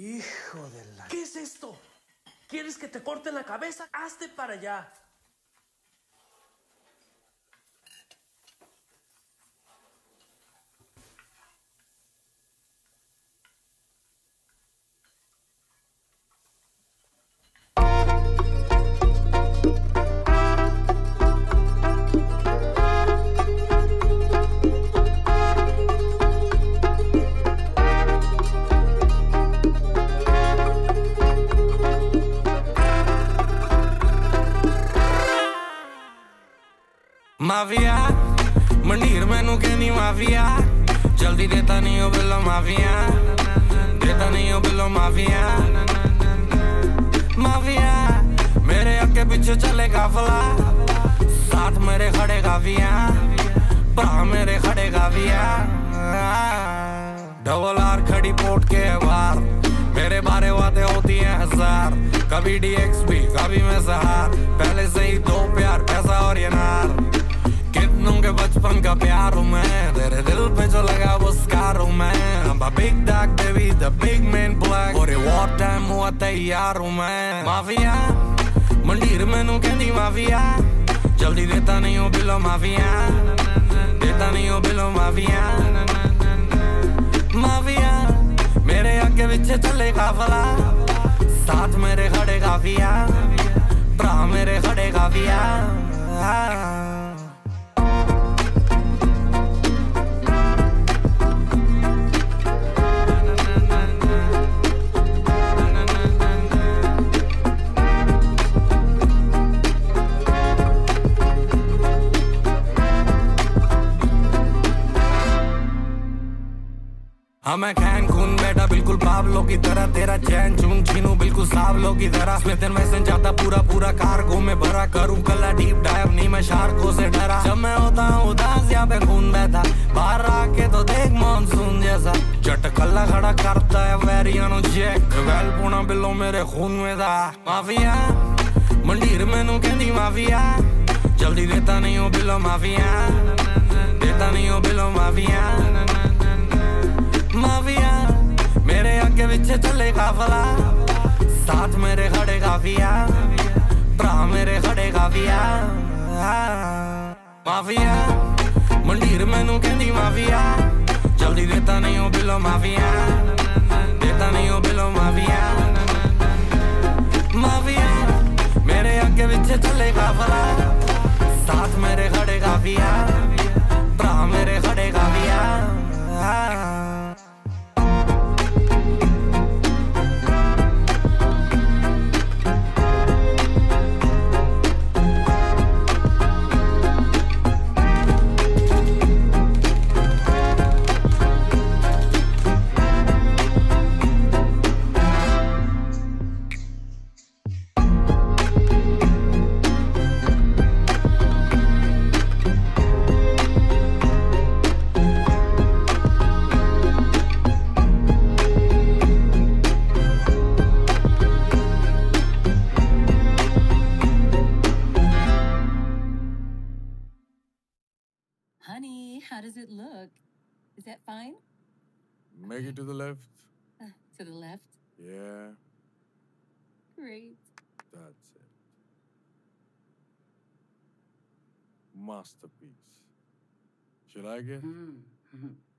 Hijo de la... ¿Qué es esto? ¿Quieres que te corten la cabeza? Hazte para allá. माफिया मंडीर मैनू कहनी mafia जल्दी देता नहीं हो बिलो माफिया देता नहीं हो बिलो माफिया माफिया मेरे आगे पीछे चले काफला साथ मेरे खड़े काफिया भरा मेरे खड़े काफिया डबल आर खड़ी पोर्ट के बाहर मेरे बारे बातें होती हैं हजार कभी DXP कभी मैं सहार पहले से ही दो प्यार पैसा और ये नार कितनों के बचपन का प्यार हूँ मैं तेरे दिल पे जो लगा वो स्कार हूँ मैं I'm a big dog baby the big man black और ये war time हुआ तैयार हूँ मैं माफिया मंडीर मैनू कहनी माफिया जल्दी देता नहीं हूँ बिलो माफिया देता नहीं हूँ बिलो माफिया माफिया मेरे आगे पीछे चले काफला साथ मेरे खड़े काफिया भरा मेरे खड़े काफिया हाँ मैं कैन खून बैठा बिल्कुल पाब्लो की तरह तेरा चैन चून छीनू बिल्कुल सावलो की तरह स्मिथ एंड वेसन जाता पूरा पूरा कार्गो में भरा करूं कला डीप डाइव नहीं मैं शार्कों से डरा जब मैं होता हूँ उदास यहाँ पे खून बहता बाहर आके तो देख मानसून जैसा जट कल्ला खड़ा करता है वेरियानो चेक वेल पूना बिल्लो मेरे खून में था माफिया मंडीर मैनू कहनी माफिया जल्दी देता नहीं हो बिल्लो माफिया देता नहीं हो बिल्लो माफिया माफिया मेरे आगे पीछे चले काफला साथ मेरे खड़े काफिया भरा मेरे खड़े काफिया माफिया मंडीर मैनू कहनी माफिया जल्दी देता नहीं हो बिलो माफिया देता नहीं हो बिलो माफिया माफिया मेरे आगे पीछे चले काफला साथ मेरे खड़े काफिया भरा मेरे खड़े काफिया Honey, how does it look? Is that fine? Make it to the left. To the left? Yeah, Great. that's it. Masterpiece. You like it? Mm-hmm.